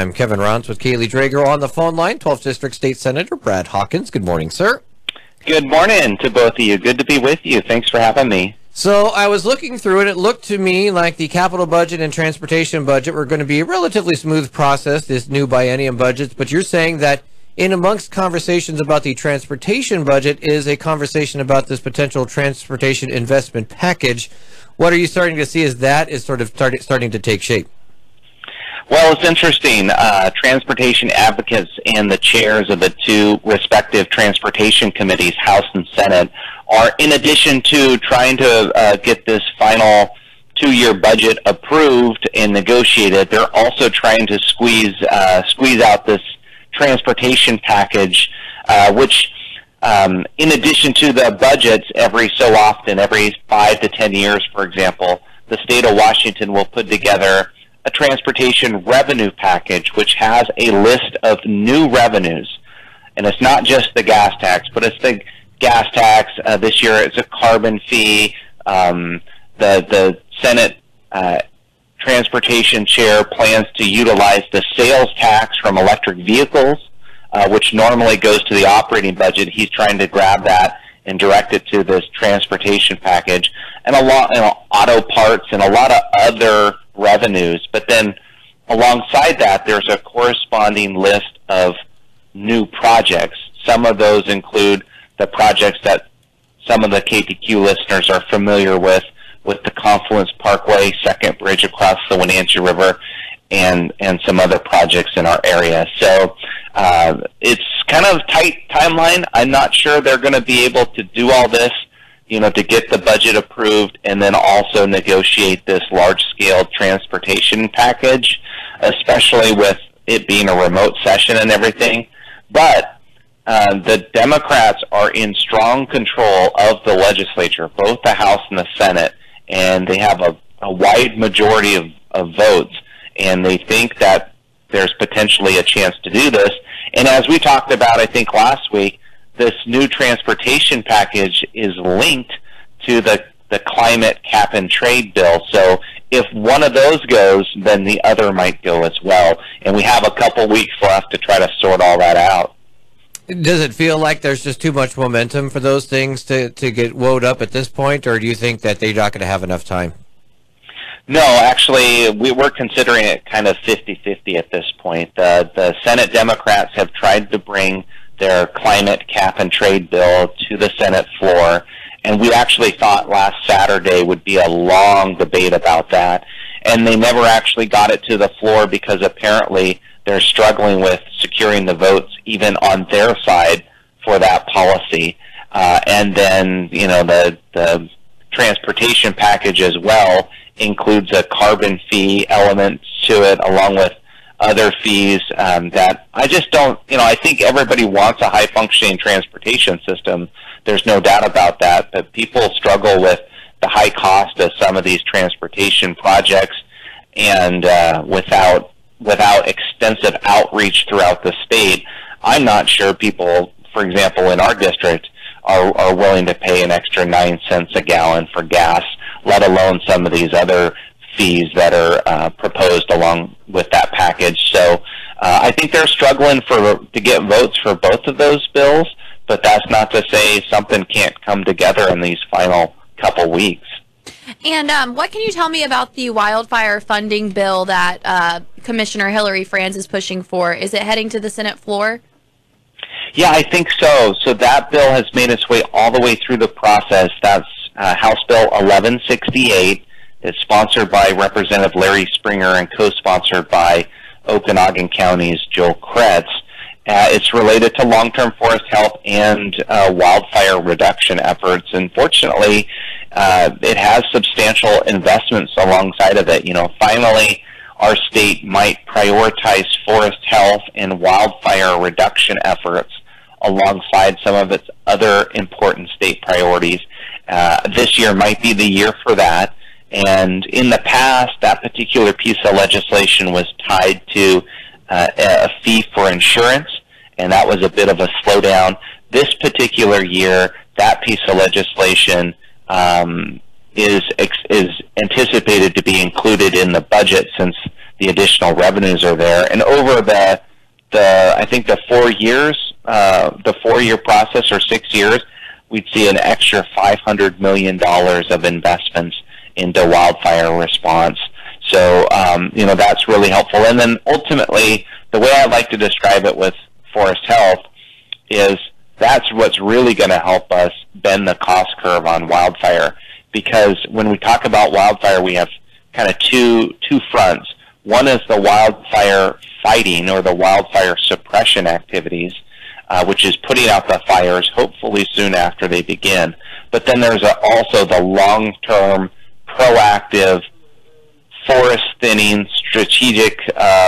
I'm Kevin Rons with Kaylee Drager on the phone line. 12th District State Senator Brad Hawkins. Good morning, sir. Good morning to both of you. Good to be with you. Thanks for having me. So I was looking through it. It looked to me like the capital budget and transportation budget were going to be a relatively smooth process, this new biennium budgets. But you're saying that in amongst conversations about the transportation budget is a conversation about this potential transportation investment package. What are you starting to see as that is sort of starting to take shape? Well, it's interesting. Transportation advocates and the chairs of the two respective transportation committees, House and Senate, are, in addition to trying to get this final two-year budget approved and negotiated, they're also trying to squeeze out this transportation package, which, in addition to the budgets, every so often, every 5 to 10 years, for example, the state of Washington will put together a transportation revenue package, which has a list of new revenues. And it's not just the gas tax, but it's the gas tax. This year it's a carbon fee. The Senate Transportation Chair plans to utilize the sales tax from electric vehicles, which normally goes to the operating budget. He's trying to grab that and direct it to this transportation package, and a lot, auto parts and a lot of other revenues. But then alongside that, there's a corresponding list of new projects. Some of those include the projects that some of the KPQ listeners are familiar with the Confluence Parkway, Second Bridge across the Wenatchee River, and some other projects in our area. So it's kind of tight timeline. I'm not sure they're going to be able to do all this, to get the budget approved and then also negotiate this large-scale transportation package, especially with it being a remote session and everything. But the Democrats are in strong control of the legislature, both the House and the Senate, and they have a wide majority of votes, and they think that there's potentially a chance to do this. And as we talked about, I think last week, this new transportation package is linked to the climate cap and trade bill. So if one of those goes, then the other might go as well. And we have a couple weeks left to try to sort all that out. Does it feel like there's just too much momentum for those things to get woed up at this point, or do you think that they're not going to have enough time? No, actually, we're considering it kind of 50-50 at this point. The Senate Democrats have tried to bring their climate cap and trade bill to the Senate floor, and we actually thought last Saturday would be a long debate about that, and they never actually got it to the floor because apparently they're struggling with securing the votes even on their side for that policy. And then, the transportation package as well includes a carbon fee element to it, along with other fees that I just don't, I think everybody wants a high-functioning transportation system. There's no doubt about that, but people struggle with the high cost of some of these transportation projects, and without extensive outreach throughout the state, I'm not sure people, for example, in our district, are willing to pay an extra 9 cents a gallon for gas, let alone some of these other fees that are proposed along with that package. So I think they're struggling to get votes for both of those bills, but that's not to say something can't come together in these final couple weeks. And what can you tell me about the wildfire funding bill that Commissioner Hillary Franz is pushing for? Is it heading to the Senate floor? Yeah, I think so. So that bill has made its way all the way through the process. That's House Bill 1168. It's sponsored by Representative Larry Springer and co-sponsored by Okanogan County's Joel Kretz. It's related to long-term forest health and wildfire reduction efforts. And fortunately, it has substantial investments alongside of it. Finally, our state might prioritize forest health and wildfire reduction efforts alongside some of its other important state priorities. This year might be the year for that. And in the past, that particular piece of legislation was tied to a fee for insurance, and that was a bit of a slowdown. This particular year, that piece of legislation is anticipated to be included in the budget, since the additional revenues are there. And over the I think the 4 years, the 4-year process, or 6 years, we'd see an extra $500 million of investments into wildfire response. So, that's really helpful. And then ultimately, the way I like to describe it with Forest Health is that's what's really going to help us bend the cost curve on wildfire. Because when we talk about wildfire, we have kind of two fronts. One is the wildfire fighting or the wildfire suppression activities, which is putting out the fires hopefully soon after they begin. But then there's also the long-term, proactive, forest thinning, strategic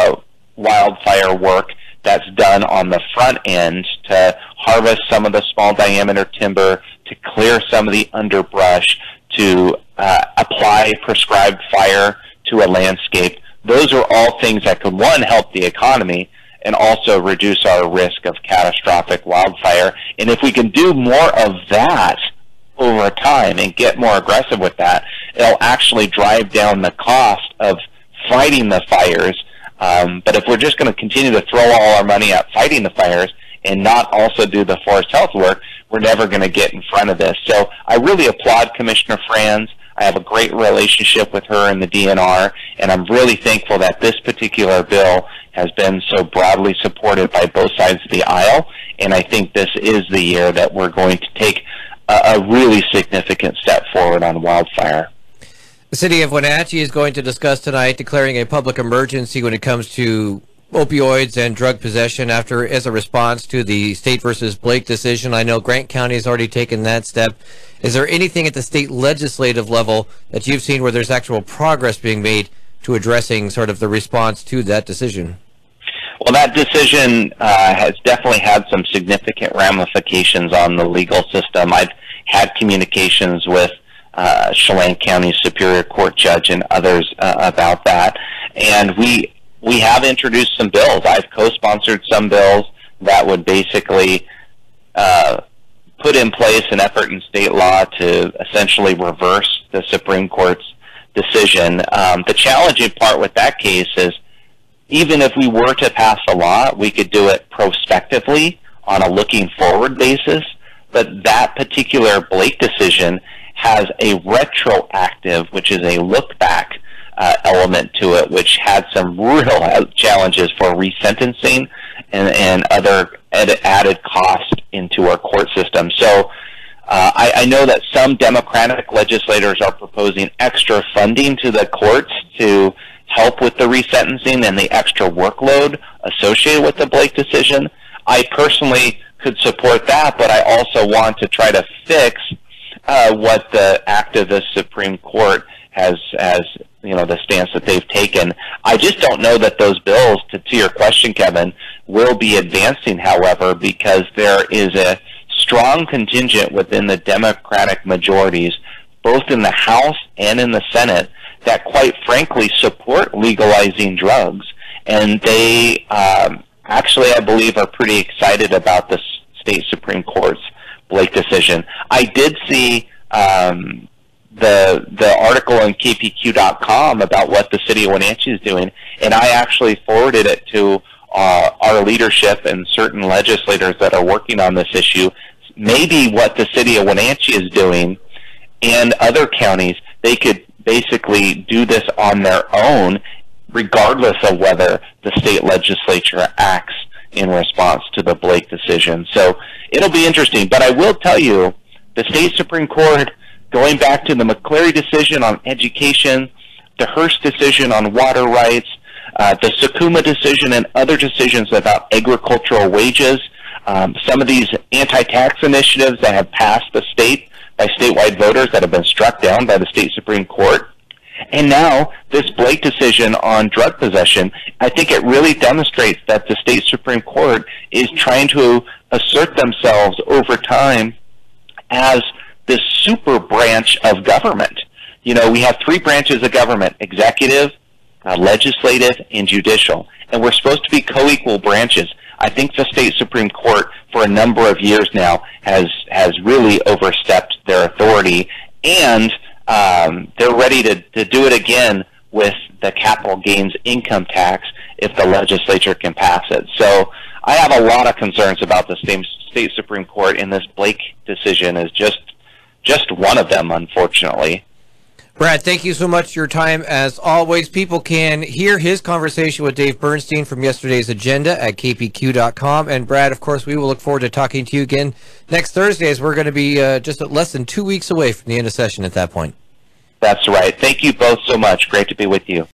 wildfire work that's done on the front end to harvest some of the small diameter timber, to clear some of the underbrush, to apply prescribed fire to a landscape. Those are all things that could, one, help the economy and also reduce our risk of catastrophic wildfire. And if we can do more of that over time and get more aggressive with that, it'll actually drive down the cost of fighting the fires. But if we're just going to continue to throw all our money at fighting the fires and not also do the forest health work, we're never going to get in front of this. So I really applaud Commissioner Franz. I have a great relationship with her and the DNR, and I'm really thankful that this particular bill has been so broadly supported by both sides of the aisle, and I think this is the year that we're going to take a really significant step forward on wildfire. The city of Wenatchee is going to discuss tonight declaring a public emergency when it comes to opioids and drug possession as a response to the State versus Blake decision. I know Grant County has already taken that step. Is there anything at the state legislative level that you've seen where there's actual progress being made to addressing sort of the response to that decision? Well, that decision has definitely had some significant ramifications on the legal system. I've had communications with Chelan County Superior Court judge and others about that, and we have introduced some bills. I've co-sponsored some bills that would basically put in place an effort in state law to essentially reverse the Supreme Court's decision. The challenging part with that case is, even if we were to pass a law, we could do it prospectively on a looking forward basis, but that particular Blake decision has a retroactive, which is a look back element to it, which had some real challenges for resentencing and other added cost into our court system. So I know that some Democratic legislators are proposing extra funding to the courts to help with the resentencing and the extra workload associated with the Blake decision. I personally could support that, but I also want to try to fix what the activist Supreme Court has the stance that they've taken. I just don't know that those bills, to your question, Kevin, will be advancing, however, because there is a strong contingent within the Democratic majorities, both in the House and in the Senate, that quite frankly support legalizing drugs. And they actually, I believe, are pretty excited about the state Supreme Court's Blake decision. I did see the article on KPQ.com about what the city of Wenatchee is doing, and I actually forwarded it to our leadership and certain legislators that are working on this issue. Maybe what the city of Wenatchee is doing and other counties, they could basically do this on their own, regardless of whether the state legislature acts in response to the Blake decision. So it'll be interesting. But I will tell you, the state Supreme Court, going back to the McCleary decision on education, the Hearst decision on water rights, the Sakuma decision and other decisions about agricultural wages, some of these anti-tax initiatives that have passed the state by statewide voters that have been struck down by the state Supreme Court, and now this Blake decision on drug possession, I think it really demonstrates that the state Supreme Court is trying to assert themselves over time as this super branch of government. You know, we have three branches of government: executive, legislative, and judicial. And we're supposed to be co-equal branches. I think the state Supreme Court, for a number of years now, has really overstepped their authority, and they're ready to do it again with the capital gains income tax if the legislature can pass it. So I have a lot of concerns about the state Supreme Court, and this Blake decision is just one of them, unfortunately. Brad, thank you so much for your time. As always, people can hear his conversation with Dave Bernstein from yesterday's agenda at kpq.com. And Brad, of course, we will look forward to talking to you again next Thursday, as we're going to be just less than 2 weeks away from the end of session at that point. That's right. Thank you both so much. Great to be with you.